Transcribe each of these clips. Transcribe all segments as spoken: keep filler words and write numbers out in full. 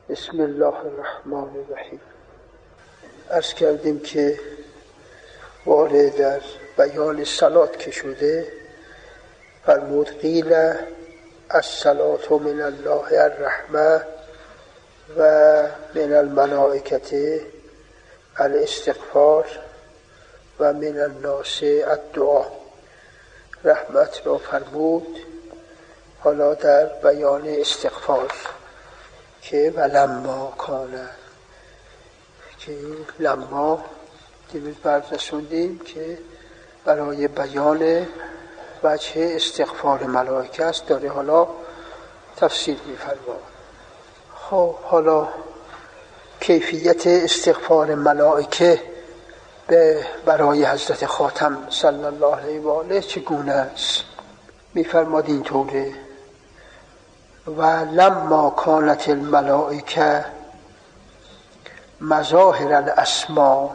بسم الله الرحمن الرحیم. عرض کردیم که وارد در بیان صلات که شده فرمود قیل الصلاة من الله الرحمة و من الملائکة الاستغفار و من الناس الدعا. رحمت را فرمود. حالا در بیان استغفار که ولما کانه، که لما دیروز بررسوندیم که برای بیان وجه استغفار ملائکه است، داره حالا تفسیر می‌فرماید. خب حالا کیفیت استغفار ملائکه به برای حضرت خاتم صلی الله علیه و آله چگونه است؟ می‌فرماد اینطوره: و لما کانت الملائکه مظاهر الاسماء،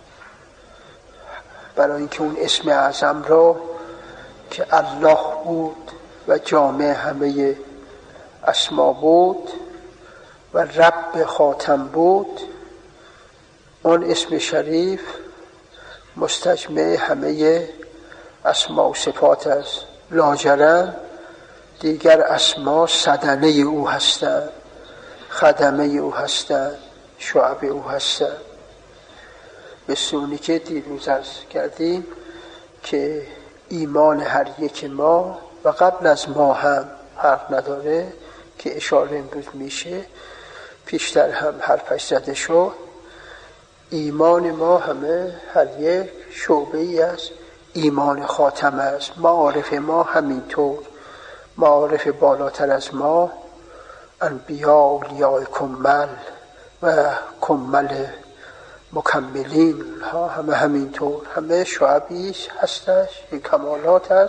برای اینکه اون اسم اعظم را که الله بود و جامع همه اسما بود و رب خاتم بود، اون اسم شریف مستجمع همه اسما و صفات است. لاجرم دیگر اسما صدنه او هستند، خدمه او هستند، شعب او هستند. به سونی که دیروز عرض کردیم که ایمان هر یک ما و قبل از ما هم حرف نداره، که اشاره امروز میشه، پیشتر هم حرفش زده شد. ایمان ما همه هر یک شعبه ای از ایمان خاتم است. معارف ما همینطور، معارف بالاتر از ما انبیاء اولیاء کمل و کمل مکملین ها همه همینطور، همه شعبی هستش، این کمالات است.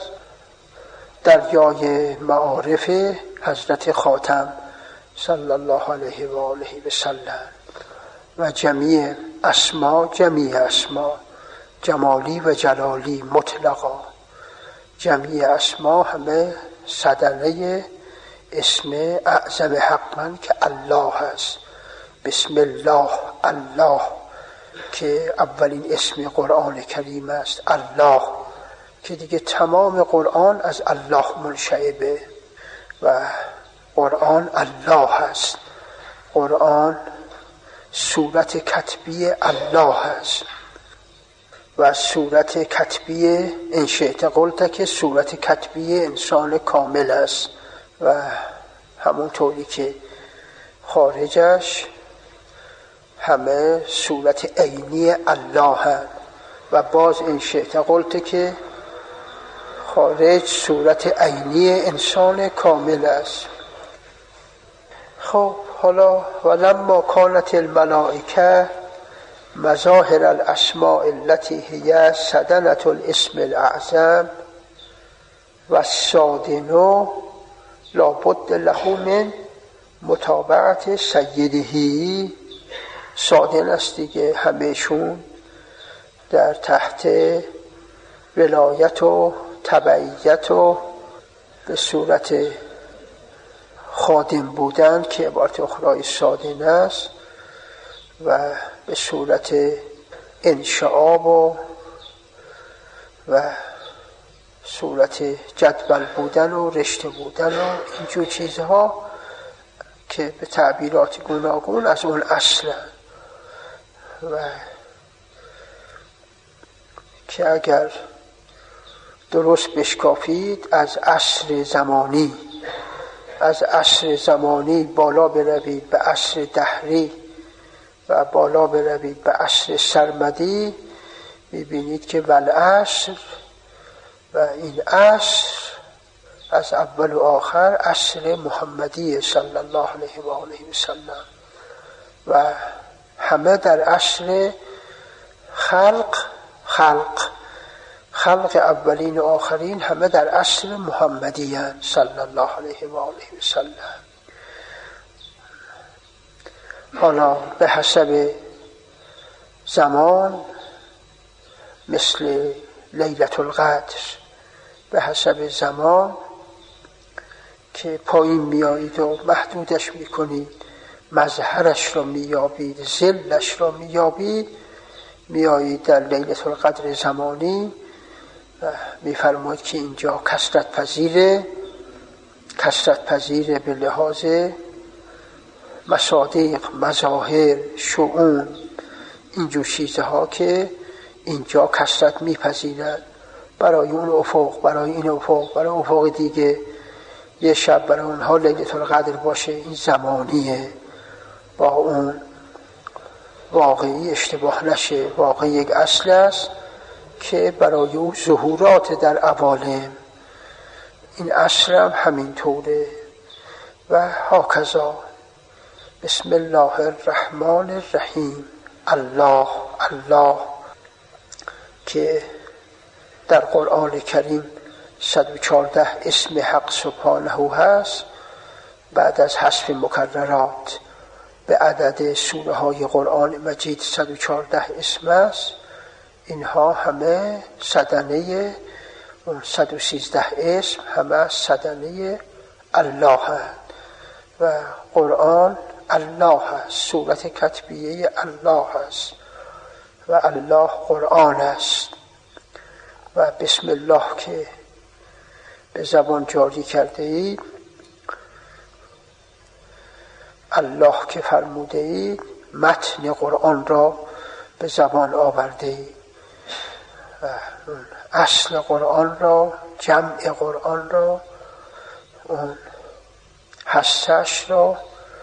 دریای معارف حضرت خاتم صلی الله علیه و آله و سلم و جمیع اسما، جمیع اسما جمالی و جلالی مطلقا، جمیع اسما همه صدنه اسم اعظم حقا که الله هست. بسم الله، الله که اولین اسم قرآن کریم است، الله که دیگه تمام قرآن از الله منشعبه و قرآن الله هست. قرآن صورت کتبی الله هست و صورت کتبی انشئت قلت که صورت کتبی انسان کامل است و همونطوری که خارجش همه صورت عینی الله هست و باز انشئت قلت که خارج صورت عینی انسان کامل است. خب حالا ولما کانت الملائکه مظاهر الاسماء التي هي صدنة الاسم الاعظم و الصادن لابد له من متابعت سیده. صادن است دیگه، همهشون در تحت ولایت و تبعیت و به صورت خادم بودن که عبارت اخرای صادن است و به صورت انشعاب و و صورت جدول بودن و رشته بودن و اینجور چیزها که به تعبیرات گوناگون از اون اصل و که اگر درست بشکافید از عصر زمانی از عصر زمانی بالا بروید به عصر دهری و بالا بروید به عصر سرمدی، میبینید که والعصر و این عصر از اول و آخر عصر محمدی صلی الله علیه و آله و سلم و همه در عصر خلق خلق خلق اولین و آخرین همه در عصر محمدی صلی الله علیه و آله و سلم. حالا به حسب زمان مثل لیلة القدر، به حسب زمان که پایین میایید و محدودش میکنید مظهرش را میابید، ظلش را میابید، میایید در لیلة القدر زمانی میفرماید که اینجا کثرت پذیره، کثرت پذیره به لحاظ مصادیق، مظاهر، شؤون، اینجور چیزها که اینجا کثرت میپذیرد. برای اون افق، برای این افق، برای افق دیگه یه شب برای اونها لیلة القدر باشه، این زمانیه، با اون واقعی اشتباه نشه. واقعی یک اصل است که برای او ظهورات در عوالم، این اصل هم همینطوره. و هاکذا بسم الله الرحمن الرحیم، الله الله که در قرآن کریم صد و چهارده اسم حق سبحانه هست. بعد از حذف مکررات به عدد سوره های قرآن مجید صد و چهارده اسم است. اینها همه صدنه اون صد و سیزده اسم همه صدنه الله هست و قرآن الله هست، سورت کتبیه الله هست و الله قرآن است. و بسم الله که به زبان جاری کرده اید، الله که فرموده اید، متن قرآن را به زبان آورده اید و اصل قرآن را، جمع قرآن را، اون حسش را،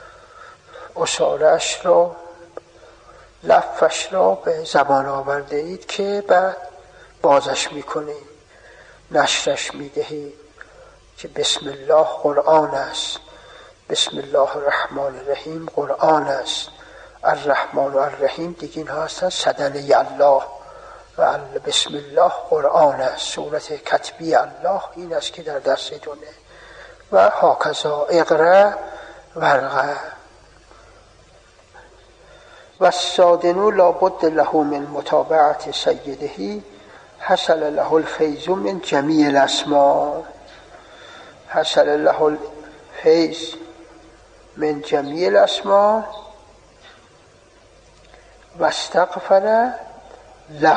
اصارش را، لفش را به زبان آورده اید که بعد بازش میکنید، نشرش میدهید که بسم الله قرآن است، بسم الله الرحمن الرحیم قرآن است، الرحمن و الرحیم دیگه اینها هستن صدنه الله و بسم الله قرآن است، صورت کتبی الله این است که در دستتونه. و هاکذا اقرأ ورقه و الصادنو لابد له من متابعت سیده حصل له الفیض من جمیع الاسماء، حصل له الفیض من جمیع الاسماء و استغفر له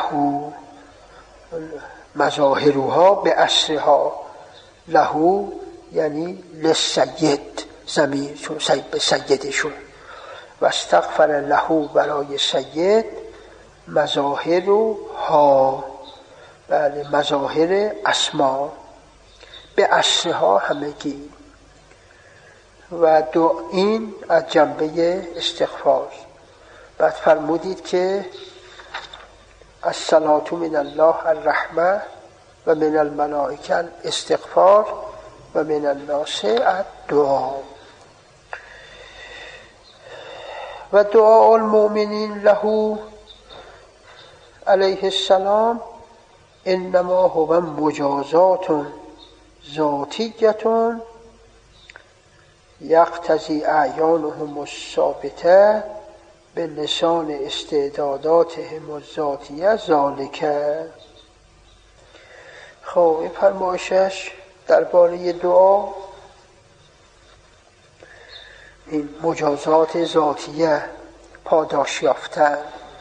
مظاهرها به اسرها، له یعنی لسید، ضمیر چون سید به سیدشون، و استغفر له برای سید، مظاهرها بله مظاهر اسما به اسرها همگی. و دو این از جنبه استغفار. بعد فرمودید که الصلاة من الله الرحمه و من الملائکه الاستغفار و من الناس الدعا. و دعاء المؤمنین له علیه السلام انما هو مجازات ذاتیه یقتضی اعیانهم الثابته به لسان استعداداتهم الذاتیه ذالک. خب این فرمایشش درباره دعا، این مجازات ذاتیه، پاداش یافتن،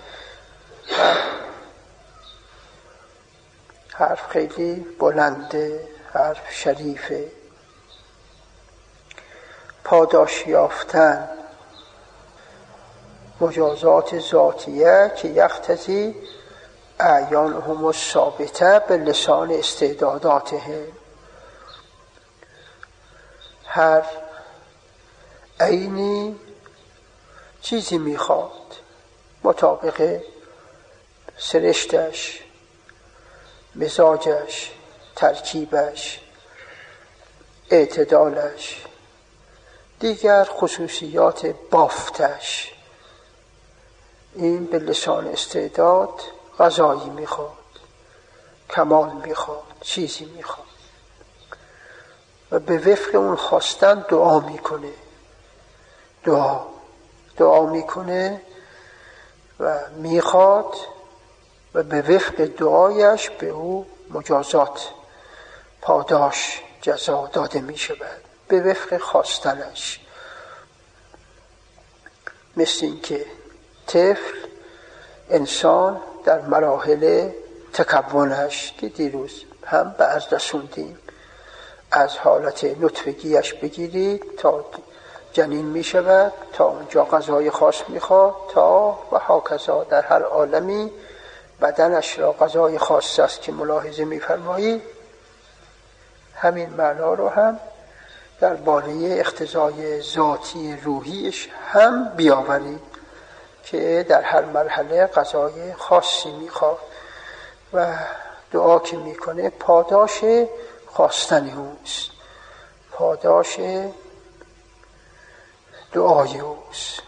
حرف خیلی بلنده، حرف شریفه. پاداش یافتن، مجازات ذاتیه که یقتضی اعیانهم الثابته به لسان استعداداتهم، هر عینی چیزی میخواد مطابق سرشتش، مزاجش، ترکیبش، اعتدالش، دیگر خصوصیات بافتش، این به لسان استعداد غذایی میخواد، کمال میخواد، چیزی میخواد و به وفق اون خواستن دعا میکنه، دعا دعا میکنه و میخواد و به وفق دعایش به او مجازات، پاداش، جزا داده میشود به وفق خواستنش. مثل این که طفل انسان در مراحل تکونش که دیروز هم به عرض رسوندیم، از حالت نطفگیش بگیرید تا جنین می شود، تا اونجا غذای خاص می خواد، تا و هاکذا در هر عالمی بدنش را غذای خاص است که ملاحظه می فرمایید. همین معنا رو هم درباره اقتضای ذاتی روحیش هم بیاورید که در هر مرحله غذای خاصی می خواد و دعا که می کنه پاداش خواستن اوست، پاداش دعای اوست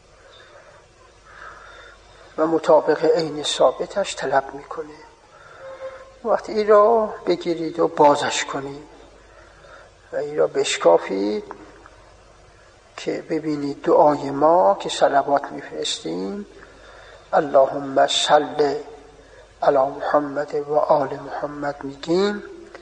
و مطابق عین ثابتش طلب میکنه. وقتی این را بگیرید و بازش کنید و این را بشکافید که ببینید دعای ما که صلوات میفرستیم، اللهم صل علی محمد و آل محمد میگیم،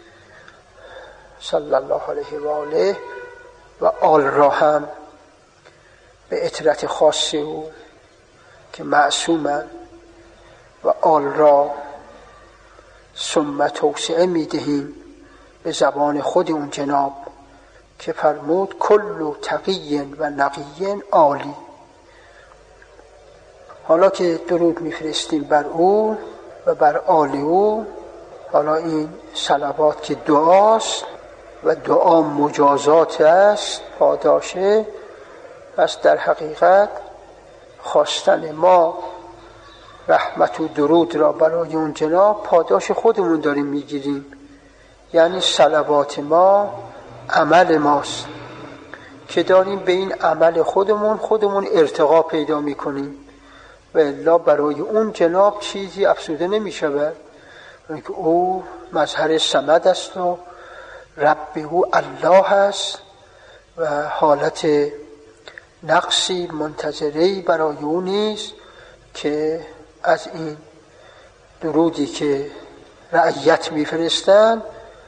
صلی الله علیه و آله، و آل را هم به عطرت خاص او که معصومن و آل را ثم توسعه میدهیم به زبان خود اون جناب که فرمود کل تقی و نقی عالی. حالا که درود میفرستیم بر او و بر آل او، حالا این صلوات که دعاست و دعا مجازات است، پاداشه است، در حقیقت خواستن ما رحمت و درود را برای اون جناب پاداش خودمون داریم میگیریم. یعنی صلوات ما عمل ماست که داریم به این عمل خودمون خودمون ارتقا پیدا میکنیم و الا برای اون جناب چیزی افزوده نمیشود، که او مظهر صمد است و رب او الله است و حالت نقصی منتظری برای او نیست که از این درودی که رعیت میفرستند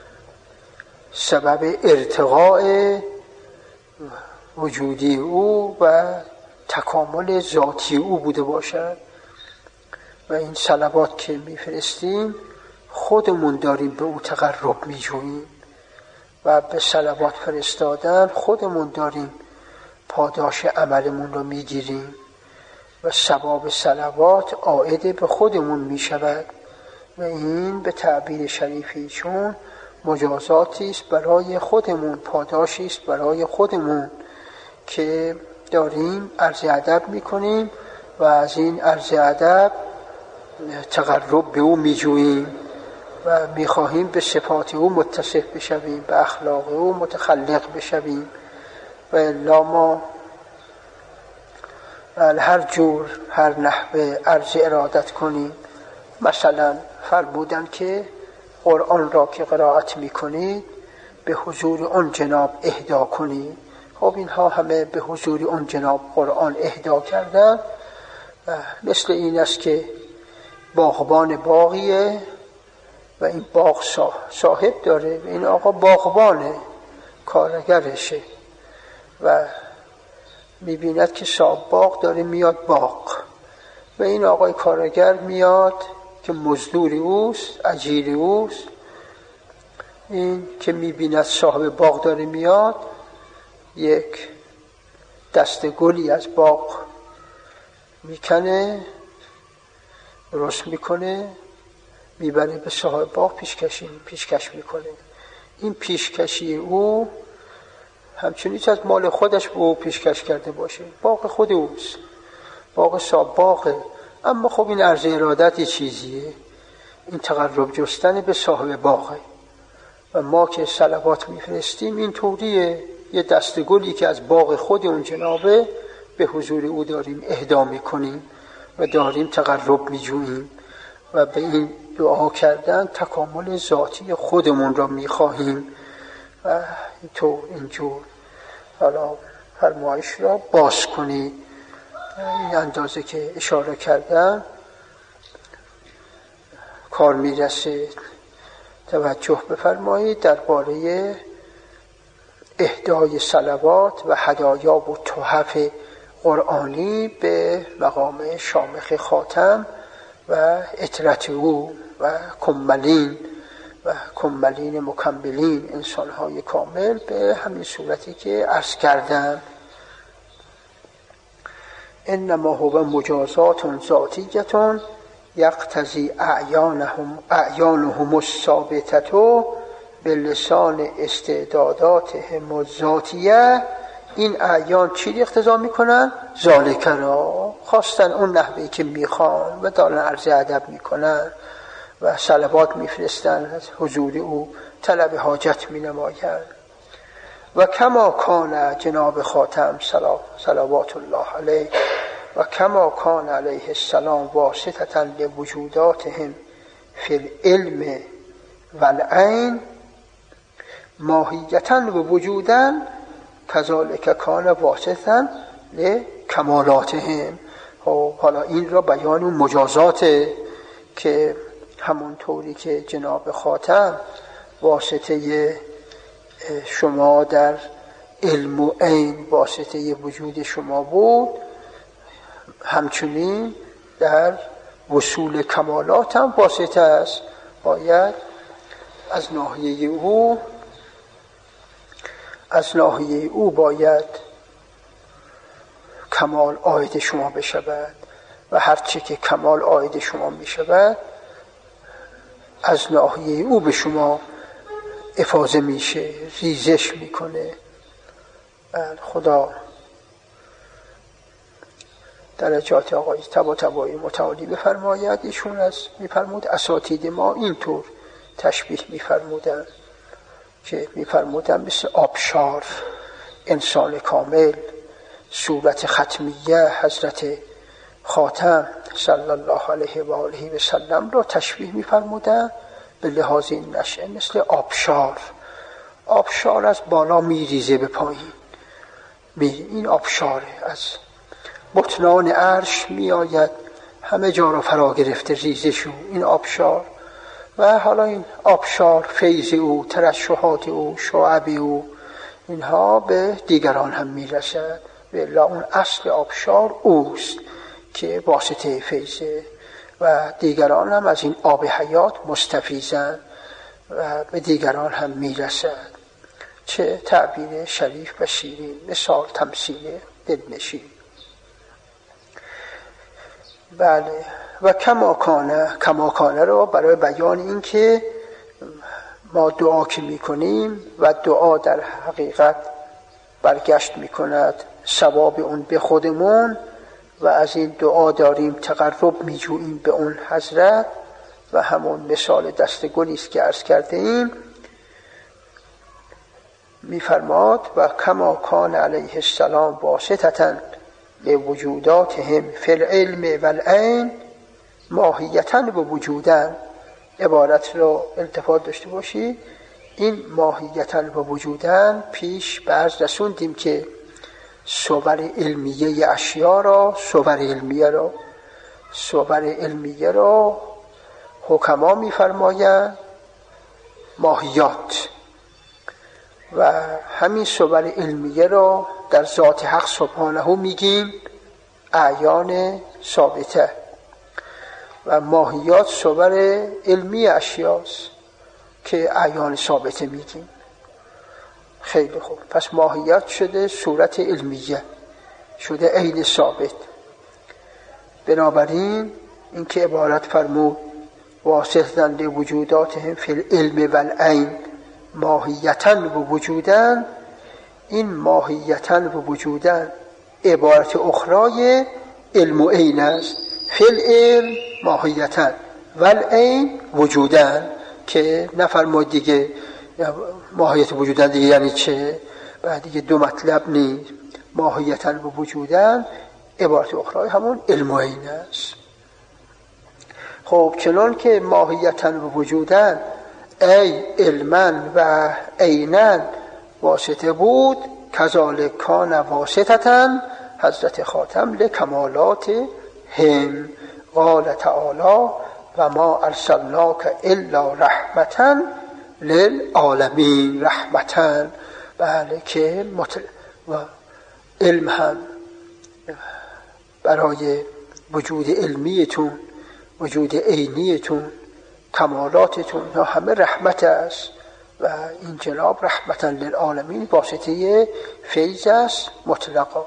سبب ارتقاء وجودی او و تکامل ذاتی او بوده باشد. و این صلوات که میفرستیم خودمون داریم به او تقرب میجوییم و به صلوات فرستادن خودمون داریم پاداش عملمون رو میگیریم و ثواب صلوات عائد به خودمون میشود و این به تعبیر شریفی چون مجازاتی است برای خودمون، پاداشی است برای خودمون که داریم عرض ادب میکنیم و از این عرض ادب تقرب به او میجوییم و میخواهیم به صفات او متصف بشویم، به اخلاق او متخلق بشویم و الا ما هر جور هر نحوه عرض ارادت کنیم. مثلا فرمودن که قرآن را که قرائت میکنید به حضور اون جناب اهدا کنید. خب اینها همه به حضور اون جناب قرآن اهدا کردن. مثل این است که باغبان باغیه و این باغ صاحب داره و این آقا باغبانه، کارگرشه و میبیند که صاحب باغ داره میاد باغ و این آقای کارگر میاد که مزدوری اوست، اجیری اوست. این که میبیند صاحب باغ داره میاد یک دست گلی از باغ میکنه، رس میکنه، میبره به صاحب باغ پیشکشی پیشکش میکنه. این پیشکشی او همچنین از مال خودش به او پیشکش کرده باشه، باغ خود اوست، باغ صاحب باغه. اما خب این عرض ارادت یه چیزیه، این تقرب جستن به صاحب باغه و ما که صلوات میفرستیم این طوریه، یه دست گلی که از باغ خود اون جنابه به حضور او داریم اهدا میکنیم و داریم تقرب میجوییم و به این دعا کردن تکامل ذاتی خودمون را میخواهیم و تو اینجور حالا فرمایش را باز کنی. این اندازه که اشاره کردم کار میرسه. توجه بفرمایید درباره اهدای صلوات و هدایا و تحف قرآنی به مقام شامخ خاتم و اطرت او و کملین و کملین مکملین انسانهای کامل به همین صورتی که عرض کردم. انما هو مجازات ذاتیتون یقتضی اعیانهم اعیانهم الثابتة به لسان استعداداتهم الذاتیه. این اعیان چی اقتضا میکنن؟ ذالک را، خواستن اون نحوی که میخوان و دارن عرض ادب میکنن و صلوات میفرستن از حضور او، طلب حاجت مینمایند. و کما کان جناب خاتم صلوات الله علیه و کما کان علیه السلام واسطة لوجوداتهم فی العلم والعین ماهیتا و وجودا کذالک کان واسطة لکمالاتهم. حالا این را بیان اون مجازاته که همون طوری که جناب خاتم واسطه شما در علم و عین واسطه وجود شما بود، همچنین در وصول کمالات هم واسطه است. باید از ناحیه او از ناحیه او باید کمال عاید شما بشود و هرچی که کمال عاید شما میشود از ناحیه او به شما افاضه میشه، ریزش میکنه. خدا درجات آقای طباطبایی متعالی بفرماید. ایشون از میفرمود اساتید ما اینطور تشبیه میفرمودن که میفرمودن مثل آبشار انسان کامل صورت ختمیه حضرت خاتم صلی الله علیه و آله و سلم را تشبیه میفرمودن به لحاظ این نشأه مثل آبشار. آبشار از بالا میریزه به پایین، این آبشاره از بطنان عرش میآید همه جا را فرا گرفته ریزش او، این آبشار. و حالا این آبشار فیض او، ترشحات او، شعب او، اینها به دیگران هم میرسد. والله اون اصل آبشار اوست که واسطه فیضه و دیگران هم از این آب حیات مستفیضند و به دیگران هم میرسد. چه تعبیر شریف و شیرین، مثال تمثیل دلنشین. بله. و کما کانه کما کانه رو برای بیان این که ما دعا که میکنیم و دعا در حقیقت برگشت میکند ثواب اون به خودمون و از این دعا داریم تقرب میجوییم به اون حضرت و همون مثال دست گلی است که عرض کرده ایم. میفرماد و کما کان علیه السلام واسطة لوجوداتهم فی العلم والعین ماهیتا و وجودا. عبارت رو التفات داشته باشی، این ماهیتا و وجودا پیش برز رسوندیم که صور علمیه اشیا را صور علمیه را صور علمیه را حکما میفرمایند ماهیات و همین صور علمیه را در ذات حق سبحانه میگیم اعیان ثابته و ماهیات صور علمی اشیاست که اعیان ثابته میگیم. خیلی خوب، پس ماهیت شده صورت علمیه، شده عین ثابت. بنابراین این که عبارت فرمود واسطاً لوجوداتهم فی العلم والعین ماهیتاً و وجوداً، این ماهیتاً و وجوداً عبارت اخرای علم و عین است. فی العلم ماهیتاً والعین وجوداً، که نفرماید دیگه ماهیت وجوداً دیگه یعنی چه؟ بعد دیگه دو مطلب نیست. ماهیتاً و وجوداً عبارت اخرای همون علم و عین است. خب چنان که ماهیتاً و وجوداً ای علماً و عیناً واسطه بود، کذالک کان واسطة حضرت خاتم لکمالات هم. قال تعالی و ما ارسلناک الا رحمة للعالمین. رحمة، بله، که مطل... و علم هم برای وجود علمیتون، وجود عینیتون، کمالاتتون، اینا همه رحمت است و این جناب رحمتا للعالمین واسطه فیض است مطلقا.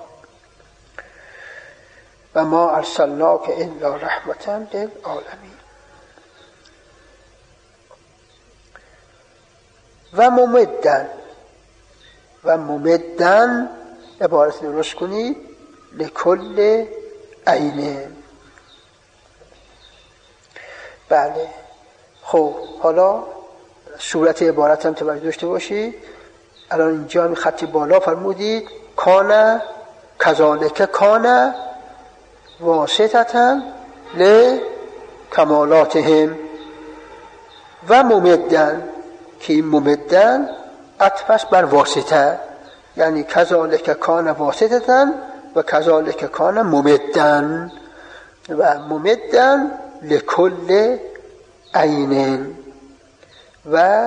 و ما ارسلناک الا رحمتا للعالمین. و ممدن، و ممدن عبارت درست کنید، لکل عین. بله خب حالا صورت عبارت هم توجه داشته باشید. الان اینجا می خط بالا فرمودید کان کذالک کان واسطتا لکمالاتهم و ممدن، که این ممدن عطف است بر واسطه، یعنی کذالک کان واسطتا و کذالک کان ممدن. و ممدن لکل عین و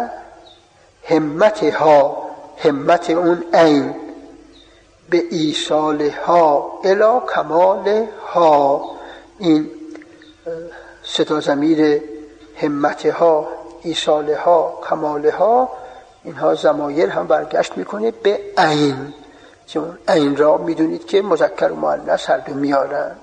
همتها، همت اون عین به ایصالها الی کمالها. این ستا ضمیر همتها، ایصالها، کمالها، اینها ضمایر هم برگشت میکنه به عین، چون عین را میدونید که مذکر و مؤنث هر دو میارن.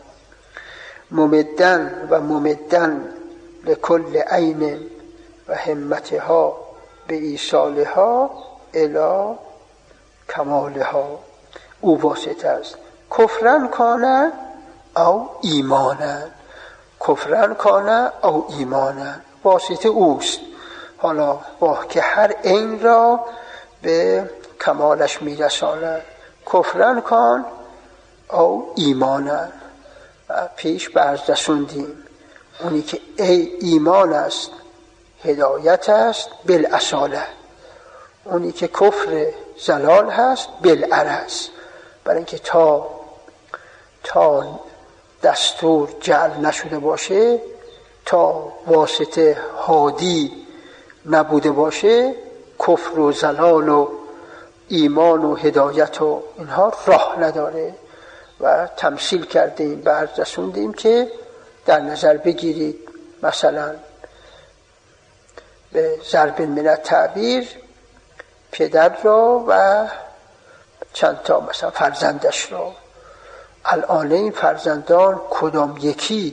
ممدن و ممدن لکل عین و همتها به ایصالها الی کمالها. او واسطه است. کفرن کانه او ایمانن، کفرن کانه او ایمانن، واسطه اوست. حالا با که هر عین را به کمالش میرساند. کفرن کان او ایمانن. پیش برز رسوندیم اونی که ای ایمان است هدایت است بالاصاله، اونی که کفر زلال هست بالعرض. برای اینکه تا تا دستور جعل نشده باشه، تا واسطه هادی نبوده باشه، کفر و زلال و ایمان و هدایت و اینها راه نداره. و تمثیل کردیم، برز رسوندیم که در نظر بگیرید مثلا به ضرب من التعبیر پدر را و چند تا مثلا فرزندش را. الان این فرزندان کدام یکی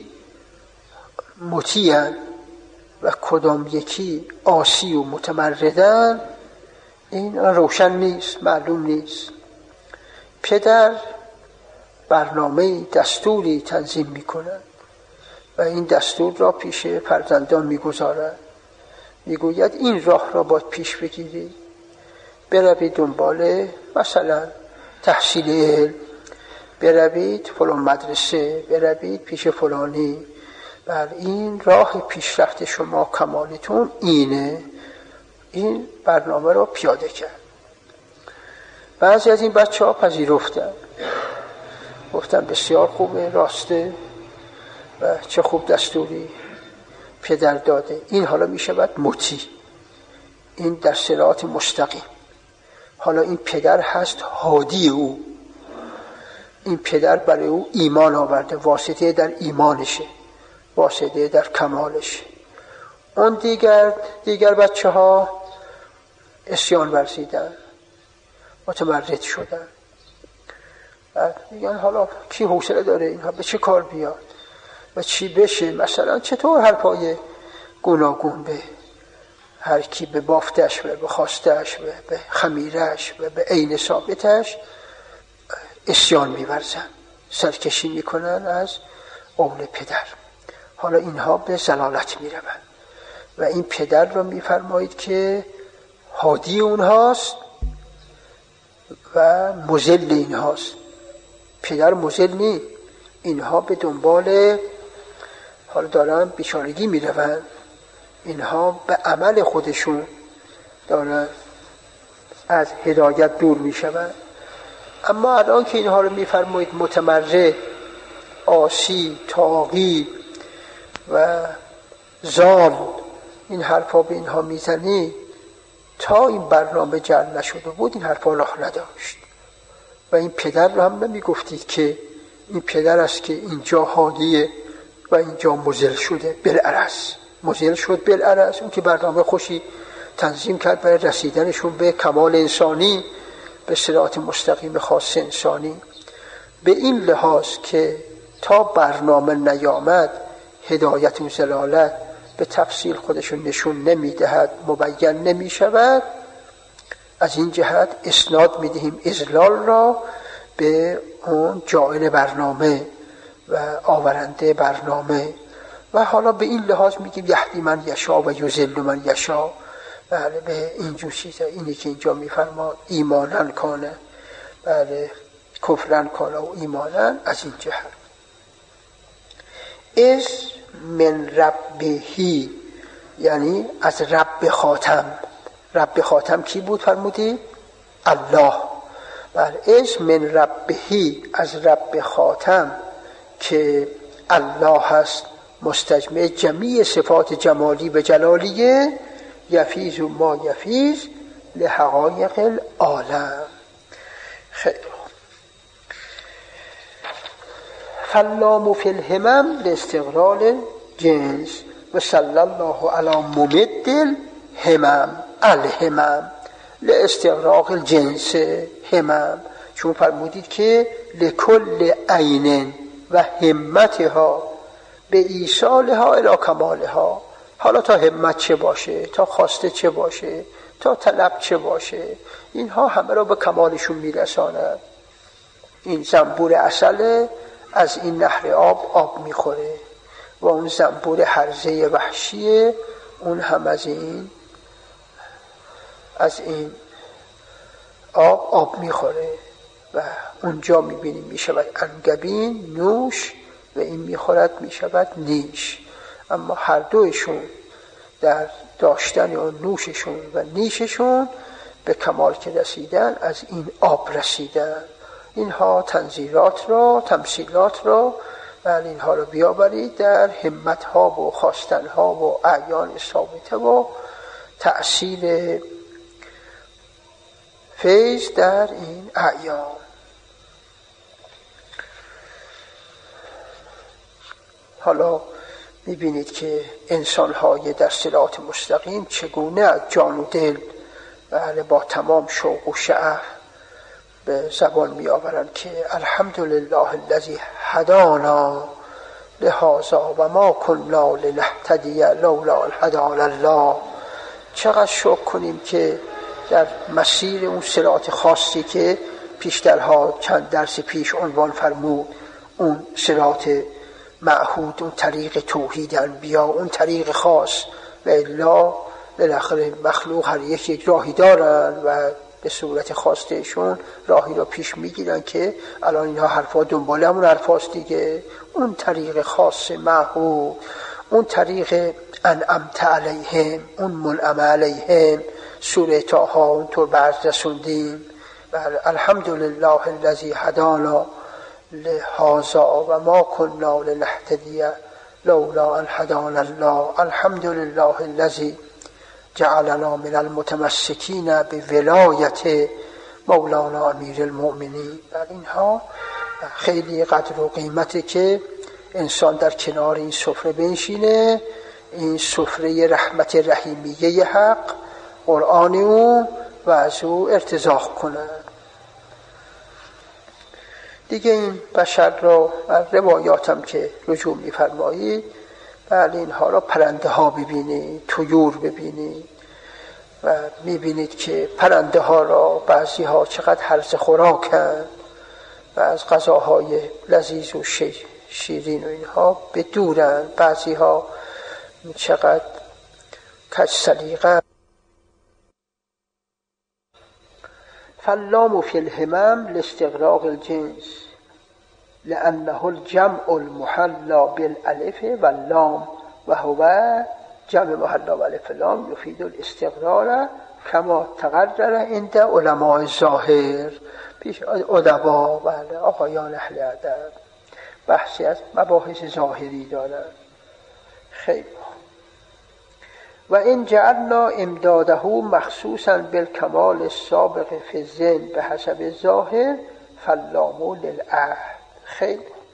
مطیعن و کدام یکی عاصی و متمردن، این روشن نیست، معلوم نیست. پدر برنامه دستوری تنظیم میکنند و این دستور را پیش فرزندان میگذارند، میگوید این راه را باید پیش بگیرید، بروید دنبال مثلا تحصیل علم، بروید فلان مدرسه، بروید پیش فلانی. بر این راه پیشرفت شما، کمالتون اینه. این برنامه را پیاده کرد. بعضی از این بچه ها پذیرفتن، گفتن بسیار خوبه، راسته و چه خوب دستوری پدر داده. این حالا می شود مطیع، این در صراط مستقیم. حالا این پدر هست هادی او، این پدر برای او ایمان آورده، واسطه در ایمانشه، واسطه در کمالشه. اون دیگر دیگر بچه ها عصیان ورزیدن، متمرد شدن. میگن حالا کی حوصله داره اینها به چه کار بیاد و چی بشه، مثلا چطور هر پای گوناگون به هر کی به بافتش و به خواستش و به خمیرش و به عین ثابتش عصیان می‌ورزن، سرکشی میکنن از قول پدر. حالا اینها به ضلالت میروند و این پدر را میفرمایید که هادی اونهاست و مذل اینهاست. پدر مذل نی، اینها به دنبال حالا دارن بیچارگی میروند، اینها به عمل خودشون دارن از هدایت دور میشوند. اما الان که اینها رو میفرمایید متمرد، عاصی، طاغی و زال، این حرفا به اینها میزنی، تا این برنامه جعل نشده بود این حرفا راه نداشت. و این پدر رو هم نمیگفتید که این پدر است که اینجا حالیه و اینجا مزل شده بالعرض، مزل شد بالعرض. اون که برنامه خوشی تنظیم کرد برای رسیدنشون به کمال انسانی، به صراط مستقیم خاص انسانی. به این لحاظ که تا برنامه نیامد هدایت و زلالت به تفصیل خودشون نشون نمیدهد، مبین نمی شود. از این جهت اسناد میدهیم اذلال را به اون جاعل برنامه و آورنده برنامه. و حالا به این لحاظ میگیم یهدی من یشا و یذل من یشا. بله به اینجور چیزا، اینی که اینجا میفرما ایمانن کانه، بله کفرن کانه و ایمانن. از این جهت از من ربهی، یعنی از رب خاتم. رب خاتم کی بود فرمودی؟ الله. بله از من ربهی، از رب خاتم که الله هست، مستجمع جمیع صفات جمالی و جلالیه. یفیز و ما یفیز لحقایق العالم. خیلی فاللام فی الهمم لاستقرار جنس و صلی الله علی ممد الهمم. الهمم لاستقراق الجنس همم، چون فرمودید که لکل عین و همتها به ایصالها الی کمالها. حالا تا همت چه باشه، تا خواسته چه باشه، تا طلب چه باشه، اینها همه را به کمالشون میرساند. این زنبور عسل از این نهر آب آب میخوره و اون زنبور هرزه وحشیه اون هم از این از این آب آب میخوره و اونجا میبینیم میشود انگبین نوش و این میخورد میشود نیش. اما هر دویشون در داشتن اون نوششون و نیششون به کمال که رسیدن از این آب رسیدن. اینها تنزیلات را، تمثیلات را، ولی اینها را بیاورید در همتها و خواستنها و اعیان ثابته و تأثیر فیض در این اعیان. حالا میبینید که انسان‌های در صراط مستقیم چگونه از جان و دل بله با تمام شوق و شعف به زبان می آورند که الحمدلله الذی هدانا لهذا و ما کنا لنهتدی لولا ان هدانا الله. چقدر شکر کنیم که در مسیر اون صراط خاصی که پیشترها چند درس پیش عنوان فرمود، اون صراط معهود، اون طریق توحید انبیا، اون طریق خاص و الا بالاخره مخلوق هر یک یک راهی دارن و به صورت خواستشون راهی را پیش میگیرن که الان اینها حرفا دنبال همون حرفاست دیگه. اون طریق خاص معهود، اون طریق انعمت علیهم، اون منعم علیهم، سوره طه اونطور برز رسوندیم. الحمدلله الذی هدانا لهذا و ما کنا لنهتدی لولا ان هدانا الله. الحمدلله الذی جعلنا من المتمسکین به ولایت مولانا امیر المؤمنین. بر اینها خیلی قدر و قیمته که انسان در کنار این سفره بنشینه، این سفره رحمت رحیمیه حق قرآن او و از او ارتزاق کنه. دیگه این بشر را روایاتم که رجوع می‌فرمایید، بله اینها را پرنده ها ببینید، طیور ببینید و میبینید که پرنده ها را بعضی ها چقدر هرزه خوراکند و از غذاهای لذیذ و شیرین و اینها به دورند. بعضی ها چقدر کج سلیقه. فاللام فی الهمم لاستغراق الجنس لأنه الجمع المحلا بالالف واللام و هو جمع محلا بالالف واللام یفید الاستقرار کما تقرر عند علماء ظاهر. پیش ادبا و آقایان اهل ادب بحثی از مباحث ظاهری دارند. خیلی و این جعلنا امداده مخصوصا بالکمال السابق فی الذهن به حسب ظاهر فاللام للعهد. خیلی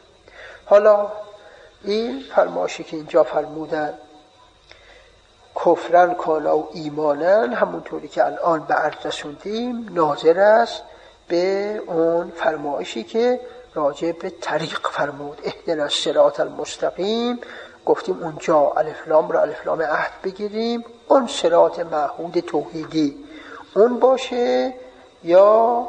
حالا این فرمایشی که اینجا فرمودن کفرن کانا و ایمانن، همونطوری که الان به عرض رسوندیم، ناظر است به اون فرمایشی که راجع به طریق فرمود، اهدنا الصراط المستقیم. گفتیم اونجا الف لام را الف لام عهد بگیریم، اون صراط معهود توحیدی اون باشه، یا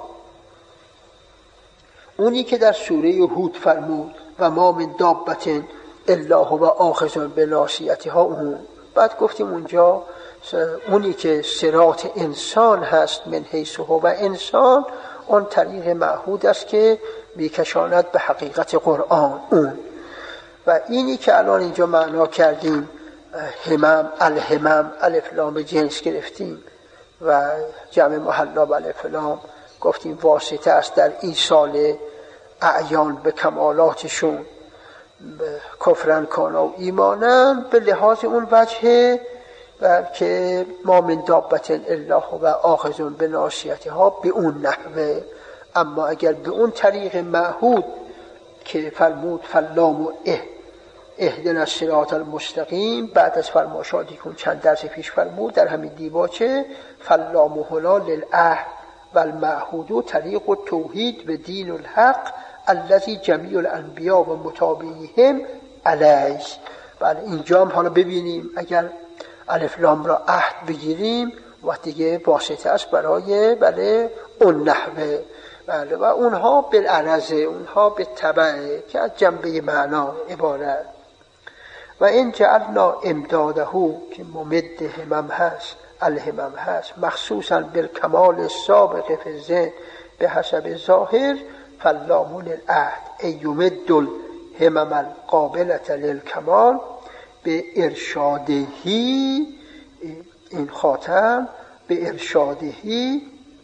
اونی که در سوره هود فرمود و ما من دابت الا هو آخذ بناصیتها اون. بعد گفتیم اونجا اونی که صراط انسان هست من حیث هو انسان، اون طریق معهود است که میکشاند به حقیقت قرآن اون. و اینی که الان اینجا معنا کردیم همم الهمم الف لام جنس گرفتیم و جمع محلا الف لام گفتیم واسطه است در ایصال اعیان به کمالاتشون، کفرن کانا و ایمانن، به لحاظ اون وجهه که ما من دابت الا هو آخذ بناصیتها به اون نحوه. اما اگر به اون طریق معهود که فرمود فلام و اه اهدنا الصراط المستقیم، بعد از فرمایشاتی که چند درس پیش فرمود در همین دیباچه، فلام هنا للعهد و المعهود طریق التوحید و دین الحق الذی جمیع الانبیاء و متابعیهم علیه. بله اینجا هم حالا ببینیم اگر الف لام را عهد بگیریم و دیگه واسطه است برای بله اون نحوه. بله و اونها بالعرض، اونها به تبع که از جنبه معنا عبارت. و این جعلنا امداده که ممد همم هست، الهمم هست، مخصوصا بالکمال سابق فی ذهن به حسب ظاهر، فلامون العهد ای یمد الهمم القابلة للکمال به ارشادهی، این خاتم به ارشادهی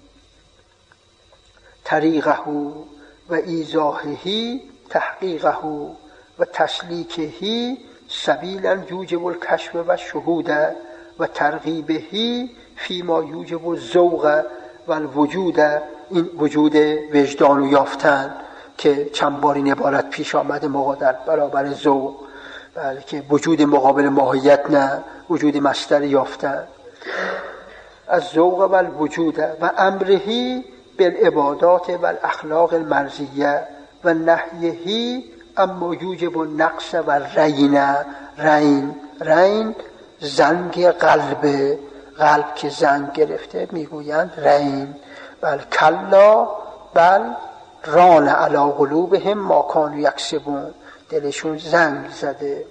طریقه و ایضاحهی تحقیقه و تسلیکهی سبیلا یوجب الکشف و شهود و ترغیبهی فیما یوجب الذوق و الوجود، این وجود وجدان و یافتن که چند بار این عبارت پیش آمده موقع در برابر ذوق، بله که وجود مقابل ماهیت نه، وجود مصدر یافتن، از ذوق و الوجود و امرهی بالعبادات و الاخلاق المرضیه و نهیهی اما یوجب النقص و رین، رین رین زنگ قلب، قلب که زنگ گرفته میگویند رین. بل کلا بل ران علی قلوبهم ما کانوا یکسبون، دلشون زنگ زده.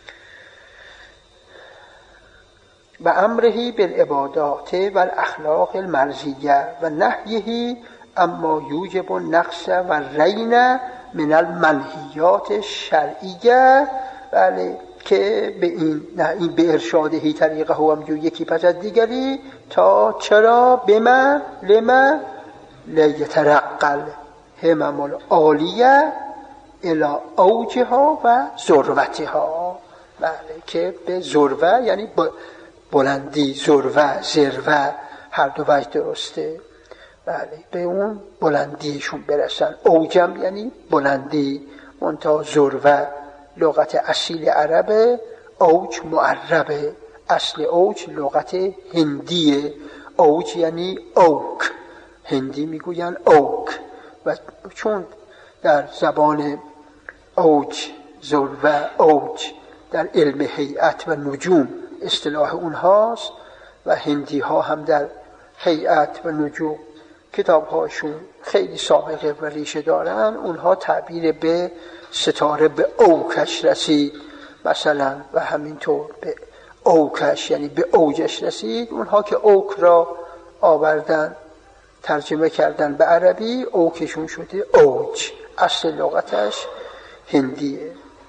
و امرهی بالعبادات و الاخلاق المرضیه و نهیهی اما یوجب النقص و رین من المنهیات شرعیه. بله که به این نه این به ارشادهی طریقه هم جو یکی پس از دیگری، تا چرا بما لما لیترقل همم العالیه الی اوجها و ذروتها. بله که به ذروه یعنی بلندی، ذروه ذروه هر دو وجه درسته، بله به اون بلندیشون برسن. اوجم یعنی بلندی، منتها ذروه لغت اصیل عربه، اوج معربه، اصل اوج لغت هندیه، اوج یعنی اوک، هندی میگوین اوک. و چون در زبان اوج ذروه اوج در علم هیئت و نجوم اصطلاح اونهاست و هندی ها هم در هیئت و نجوم کتاب هاشون خیلی سابقه و ریشه دارن، اونها تعبیر به ستاره به اوکش رسید مثلا، و همینطور به اوکش یعنی به اوجش رسید. اونها که اوک را آوردن ترجمه کردن به عربی، اوکشون شده اوج، اصل لغتش هندیه.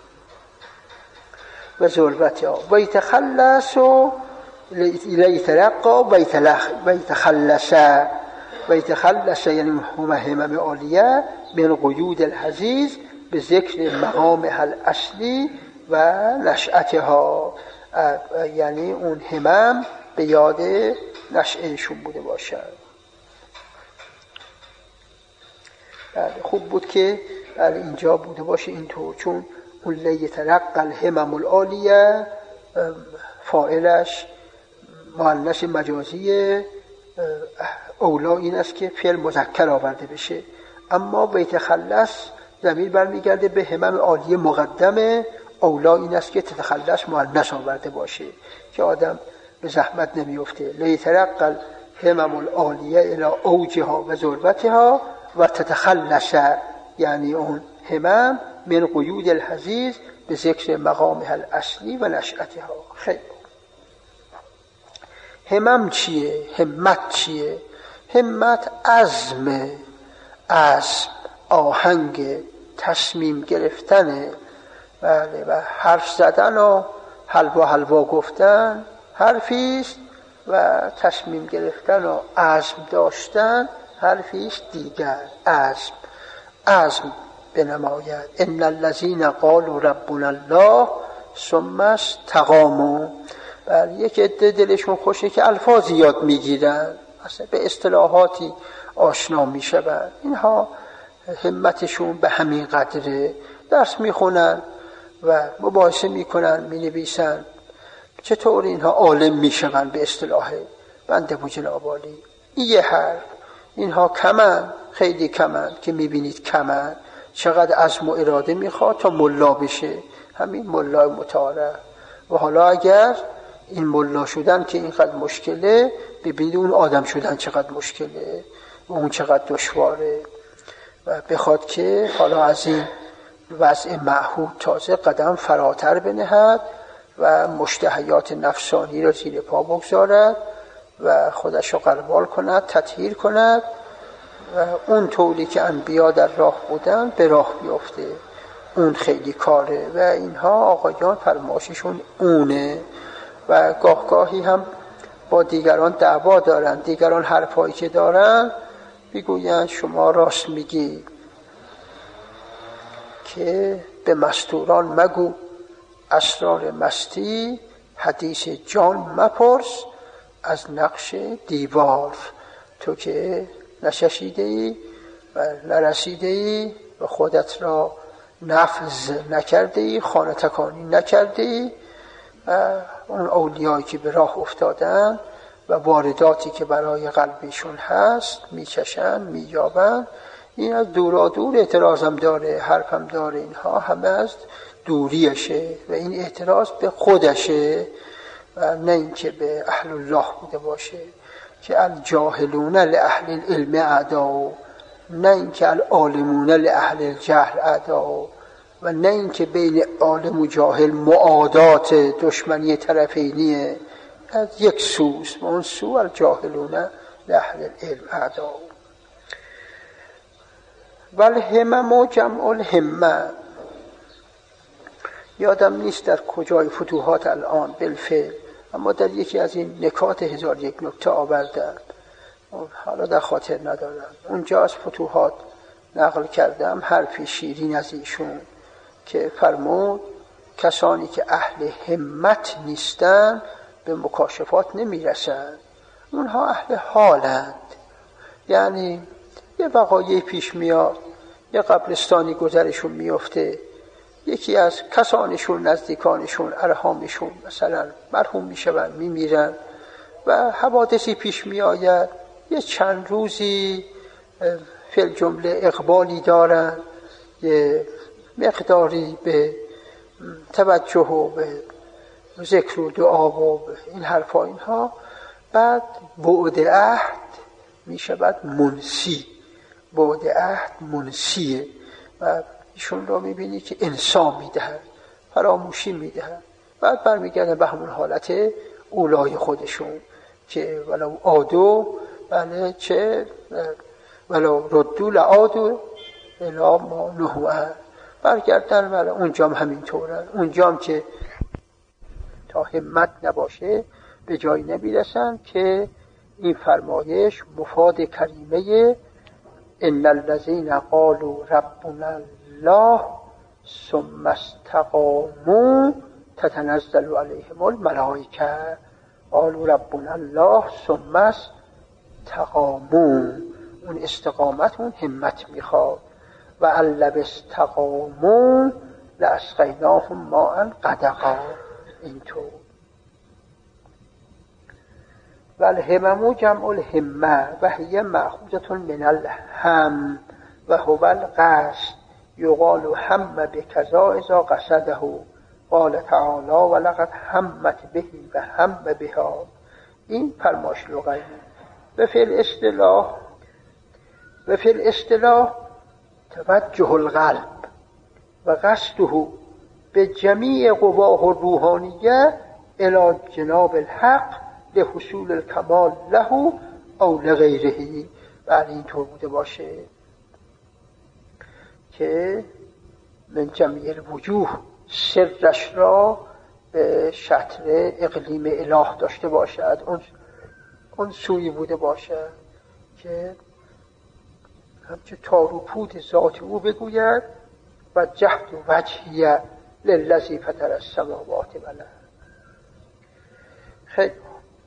و ذروتها و یتخلص و لیترقا و یتخلص و یتخلص یعنی هم همم عالیه من قیود الحزیز به ذکر مقامها الاصلی و نشأتها، یعنی اون همم به یاد نشأهشون بوده باشد. خوب بود که اینجا بوده باشه اینطور، چون اون لیترقى الهمم العالیه فاعلش مؤنث مجازیه، اولا این است که فعل مذکر آورده بشه، اما بیتخلص ضمیر برمیگرده به همم عالیه مقدمه، اولا این است که تتخلص مؤنث آورده باشه که آدم به زحمت نمیفته. لیترقى الهمم العالیه الی اوجها و ذروتها و تتخلص، یعنی اون همم من قیود الحضیض به ذکر مقامها الاصلی و نشأتها. خیلی همم چیه؟ همت چیه؟ همت عزم، عزم آهنگ تصمیم گرفتنه. بله، و حرف زدن و حلوا حلوا گفتن حرفیست و تصمیم گرفتن و عزم داشتن حرفیست دیگر. عزم عزم بنماید. ان الذين قالوا ربنا الله ثم استقاموا. بله، یک عده دلشون خوشه که الفاظ یاد میگیرن، اصلا به اصطلاحاتی آشنا میشوند. اینها همتشون به همین قدره، درس میخونن و مباحثه میکنن، مینویسن، چطور اینها عالم میشوند به اصطلاح بنده و جناب عالی. این یه حرف. اینها کمن، خیلی کمن که میبینید کمن. چقدر عزم و اراده میخواد تا ملا بشه، همین ملا متعارف. و حالا اگر این ملا شدن که اینقدر مشکله، ببینید اون آدم شدن چقدر مشکله و اون چقدر دشواره. و بخواد که حالا از این وضع معهود تازه قدم فراتر بنهد و مشتهیات نفسانی را زیر پا بگذارد و خودش را غربال کند، تطهیر کند و اون طوری که انبیا در راه بودن به راه بیفته. اون خیلی کاره و اینها آقایان فرماششون اونه و گاه گاهی هم با دیگران دعوا دارن. دیگران حرفایی که دارن میگویند شما راست میگی که به مستوران مگو اسرار مستی، حدیث جان مپرس از نقش دیوار. تو که نششیده ای و نرسیده ای و خودت را نفذ نکرده ای، خانه تکانی نکرده ای، اون اولیایی که به راه افتادن و وارداتی که برای قلبشون هست میچشن مییابن، این از دورا دور اعتراضم داره، حرفم داره، اینها همه از دوریشه و این اعتراض به خودشه و نه اینکه به اهل الله بوده باشه که الجاهلون لأهل العلم اعداء، نه اینکه العالمون لأهل الجهل اعداء، و نه اینکه بین عالم و جاهل معادات دشمنی طرفینیه، از یک سوست و اون سو الجاهلون لأهل العلم اعداء. والهمم و جمع الهمه. یادم نیست در کجای فتوحات الان بالفعل، اما در یکی از این نکات هزار یک نکته آوردم، حالا در خاطر ندارم. اونجا از فتوحات نقل کردم حرفی شیرین از ایشون که فرمود کسانی که اهل همت نیستن به مکاشفات نمیرسند، اونها اهل حالند. یعنی یه وقایعی پیش میاد، یه قبرستانی گذرشون میفته، یکی از کسانشون، نزدیکانشون، ارحامشون مثلا مرحوم میشون، میمیرن و حوادثی پیش میآید، یه چند روزی فی الجمله اقبالی دارن، یه مقداری به توجه و به ذکر و دعا و این حرفا اینها، بعد بعد عهد میشود منسی، بعد عهد منسیه و ایشون رو میبینی که انسان میدهن، فراموشی میدهن، بعد برمیگردن به همون حالت اولای خودشون که ولو عادو، بله چه ولو ردو لعادو الا ما نهوا عنه، برگردن ولی اونجام همینطورن. اونجام که تا همت نباشه به جایی نمیرسن که این فرمایش مفاد کریمه ان الذين قالوا ربنا الله ثم استقاموا تتنزل عليهم الملائكه قالوا ربنا الله ثم استقاموا. اون استقامت اون همت میخواد و علب استقاموا لاسقیناهم ماء غدقا. اینطور. و الهمم جمع الهمه و هی مأخوذة من الهم و هو القصد. یقال هم بکذا اذا قصده. قال تعالی ولقد همت به و هم بها. این فرمایش لغوی. و فی الاصطلاح و فی الاصطلاح توجه القلب و قصده به جمیع قواه الروحانیه الی جناب الحق لحصول الکمال له او لغیره. بعد اینطور بوده باشه که من جمیع الوجوه سرش را به شطر اقلیم اله داشته باشد، اون اون سوی بوده باشد که همچه تار و پود ذات او بگوید و جهد و وجهیه للذی فطر السماوات و الارض. خیلی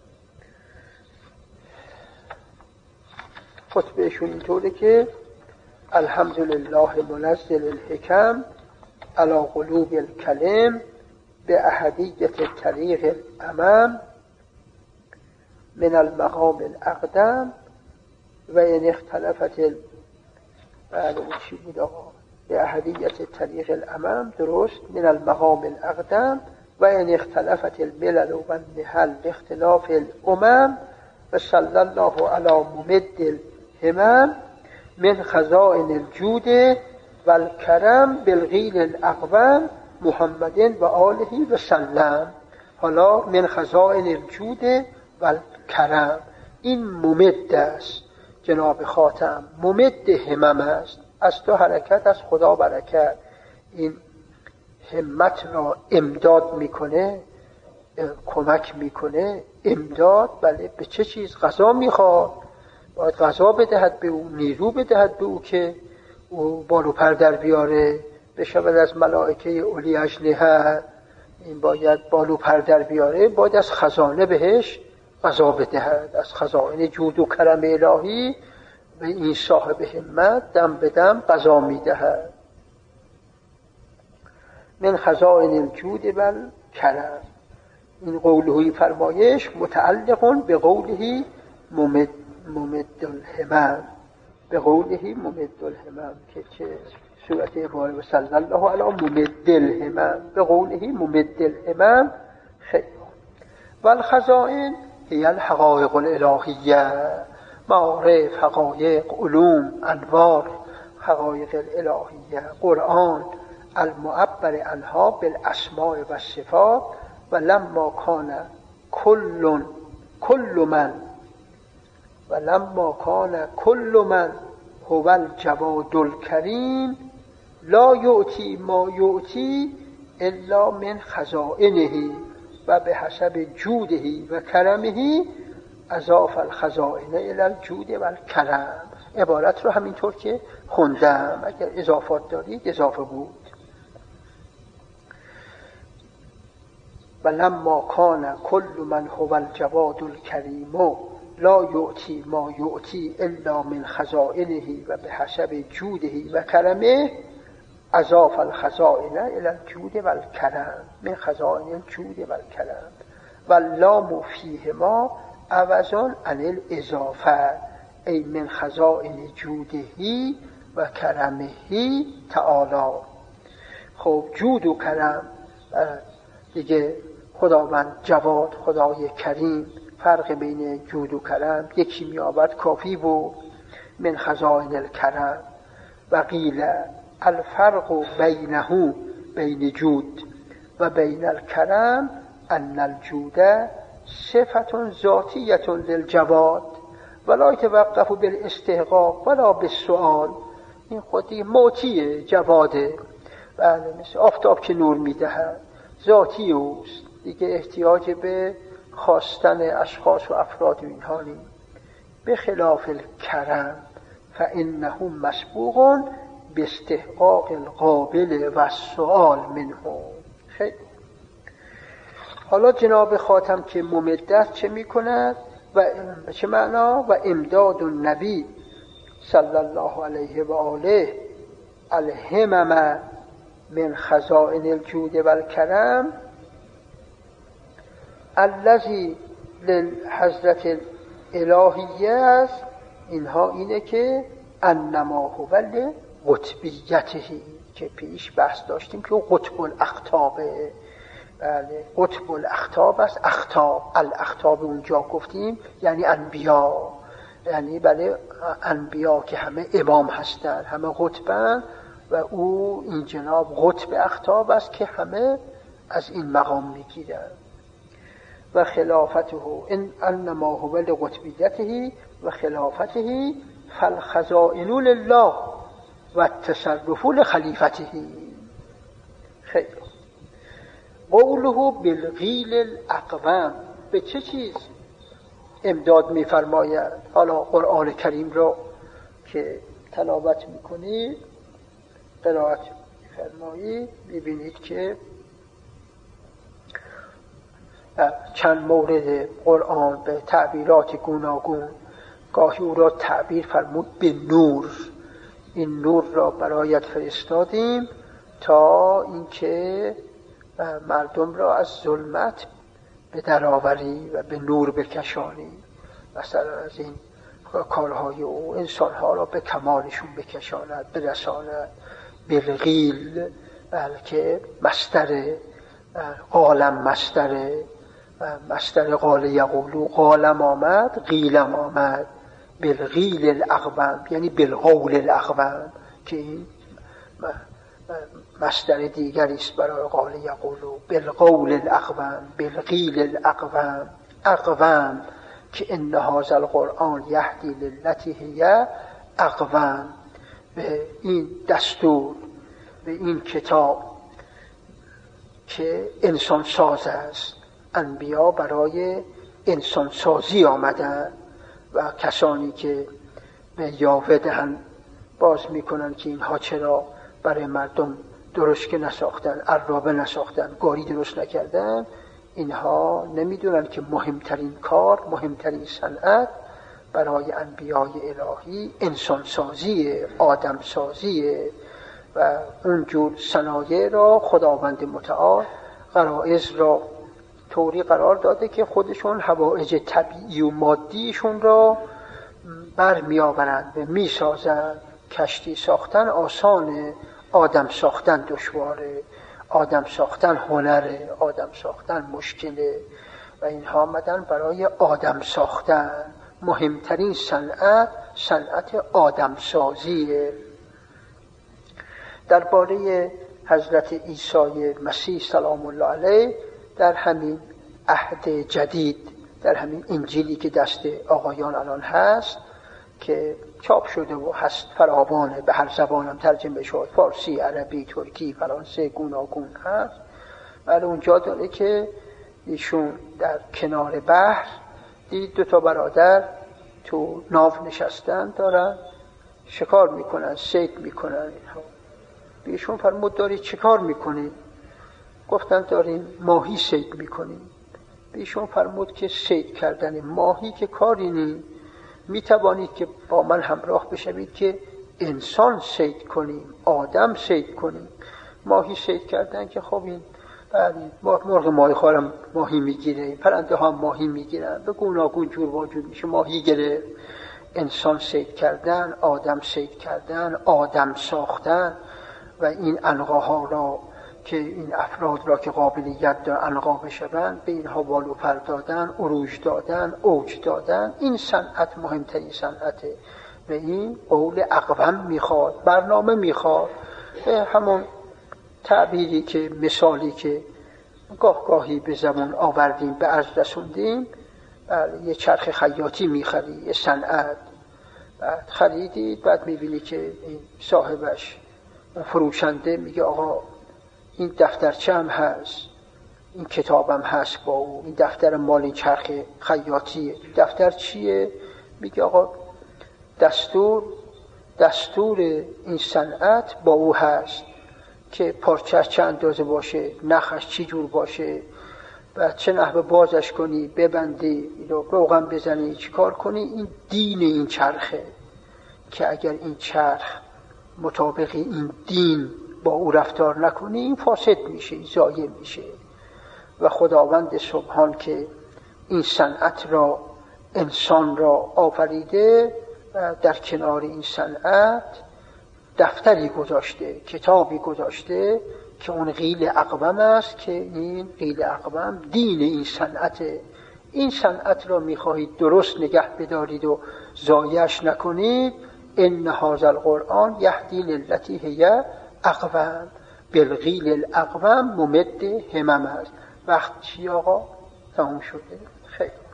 خطبهشون اینطوره که الحمدلله منزل الحکم علی قلوب الکلم به احدیت طریق الامم من المقام الاقدم و این اختلفت ال... بله اون چی بود آقا؟ به احدیت طریق الامم، درست، من المقام الاقدم و این اختلفت الملل و النحل اختلاف الامم و صلی الله علی ممد الهمم من خزائن الجود و الکرم بالغیل الاقوام محمد و آله و سلم. حالا من خزائن الجود و الکرم، این ممد است، جناب خاتم ممد همم است، از تو حرکت از خدا برکت. این همت را امداد میکنه، کمک میکنه. امداد بله به چه چیز؟ غذا میخواد، باید غذا بدهد به او، نیرو بدهد به او که او بالو پر در بیاره، بشود از ملائکه اولی اجنحه. این باید بالو پر در بیاره، باید از خزانه بهش غذا بدهد، از خزائن جود و کرم الهی به این صاحب همت دم به دم غذا میدهد. من خزائن الجود و الکرم. این قوله فرمایش متعلق به قوله ممد ممد الهمم، به قوله ممد الهمم که چه صورت عباره و صلی الله علی ممد الهمم، به قوله ممد الهمم. خیلی و الخزائن هی الحقائق الالهیه، معارف، حقایق، علوم، انوار، حقایق الالهیه، قرآن المعبر عنها بالاسماء و صفات. و لما کان کل کل من و لما کان کل من هو الجواد الکریم لا یعطی ما یعطی الا من خزائنه و به حسب جوده و کرمه اضاف الخزائن الی الجود و الکرم. عبارت رو همینطور که خوندم، اگر اضافات دارید اضافه بود. و لما کان کل من هو الجواد الکریم لا یعطی ما یعطی الا من خزائنه و به حسب جوده و کرمه اضاف الخزائن الی الجود و الکرم، من خزائن الجود و الکرم. و اللام فیهما عوضان عن الاضافه ای من خزائن جوده و کرمه تعالی. خب جود و کرم دیگه، خداوند جواد، خدای کریم، فرق بین جود و کرم یکی میابد کافی بود. من خزائن الکرم و قیل الفرق بینه بین جود و بین الکرم ان الجود صفت ذاتیه للجواد ولا يتوقف بالاستحقاق ولا بالسؤال. این خودی موتیه، جواده، بله، مثل آفتاب که نور میدهد، ذاتی اوست، دیگه احتیاج به خواستن اشخاص و افراد و اینها نیست. به خلاف الکرم فانه مسبوق باستحقاق القابل و السؤال منه. خیلی حالا جناب خاتم که ممدت چه میکند و چه معنا؟ و امداد النبی صلی الله علیه و آله الهمم من خزائن الجود و الکرم الذی للحضرت الالهیه است، اینها اینه که انما هو لقطبیته، که پیش بحث داشتیم که قطب الاقطابه. بله قطب الاقطاب است. اقطاب الاقطاب اونجا گفتیم یعنی انبیا، یعنی بله انبیا که همه امام هستند، همه قطبن و او این جناب قطب اقطاب است که همه از این مقام میگیرن. و خلافته ان انما هو لقطبیته و خلافته فالخزائن لله و التصرف لخلیفته. خیلی قوله بالغیل الاقوام، به چه چیز امداد می‌فرماید؟ حالا قرآن کریم را که تلاوت می‌کنید، قرائت می‌فرمایید، می‌بینید که چند مورد قرآن به تعبیرات گوناگون گاهی او را تعبیر فرمود به نور. این نور را برایت فرستادیم تا اینکه مردم را از ظلمت به درآوری و به نور بکشانی، مثلا از این کارهای او انسانها را به کمالشون بکشاند، برساند. بالغیل، بلکه مصدر قالم، مصدر مصدر قال یقولو، قالم آمد قیلم آمد. بالغیل الاقوام یعنی بالقول الاقوام، که این مصدر دیگری است برای قال یقولو. بالقول الاقوام، بالغیل الاقوام، اقوام که ان هذا القرآن یهدی للتی هی اقوام، به این دستور، به این کتاب که انسان ساز است. انبیا برای انسان سازی آمدن و کسانی که به یاوه دهن باز میکنن که اینها چرا برای مردم درشک نساختن، عرابه نساختن، گاری درست نکردن، اینها نمیدونن که مهمترین کار، مهمترین صنعت برای انبیای الهی انسان سازی، آدم سازی و اونجور صنایع را خداوند متعال غرایز را طوری قرار داده که خودشون حوائج طبیعی و مادیشون را برمی آورند و می سازند. کشتی ساختن آسانه، آدم ساختن دشواره، آدم ساختن هنره، آدم ساختن مشکله و اینها آمدن برای آدم ساختن. مهمترین صنعت صنعت آدم سازیه. درباره حضرت عیسی مسیح سلام الله علیه در همین عهد جدید، در همین انجیلی که دست آقایان الان هست که چاپ شده و هست فراوانه، به هر زبانم ترجمه شد، فارسی، عربی، ترکی، فرانسه، گوناگون هست. ولی اونجا داره که ایشون در کنار بحر دید دو تا برادر تو ناو نشستن، دارن شکار میکنن، صید میکنن. ایشون فرمود دارید چه کار میکنید؟ گفتن داریم ماهی صید میکنیم. ایشون فرمود که صید کردن ماهی که کاری نیست، میتوانید که با من همراه بشوید که انسان صید کنیم، آدم صید کنیم. ماهی صید کردن که خب این مرغ ماهی خوارم ماهی میگیره، پرنده ها ماهی میگیرن، به گوناگون جور واجود میشه ماهی گره. انسان صید کردن، آدم صید کردن، آدم ساختن و این عنقاها را که این افراد را که قابلیت دارن عنقا بشوند به اینها بالو پر دادن، عروج دادن، اوج دادن، این صنعت مهمترین صنعته و این قول اقوام میخواد، برنامه میخواد. همون تعبیری که مثالی که گاه گاهی به زبان آوردیم، به عرض رسوندیم، یه چرخ خیاطی میخری، یه صنعت بعد خریدید، بعد میبینی که این صاحبش فروشنده میگه آقا این دفترچه هم هست، این کتابم هست با او، این دفتر مال این چرخ خیاطیه. دفتر چیه؟ میگه آقا دستور دستور این صنعت با او هست که پارچه چه اندازه باشه، نخش چی جور باشه، و چه نحوه بازش کنی، ببندی، روغن بزنی، چی کار کنی. این دین این چرخه که اگر این چرخ مطابق این دین با او رفتار نکنی این فاسد میشه، ضایع میشه. و خداوند سبحان که این صنعت را، انسان را آفریده، در کنار این صنعت دفتری گذاشته، کتابی گذاشته که اون قیل اقوم است، که این قیل اقوم دین این صنعته. این صنعت را میخواهید درست نگه بدارید و ضایعش نکنید. ان هذا القرآن یهدی للتی هی اقوم بالقیل الاقوم ممد همم است. وقت چی آقا؟ تموم شده. خیلی